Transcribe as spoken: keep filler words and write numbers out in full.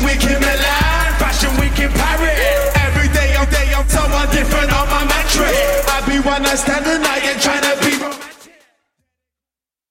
week in Milan, fashion week in Paris. Every day, all day, I'm someone different on my mattress. I be one night stand and I ain't trying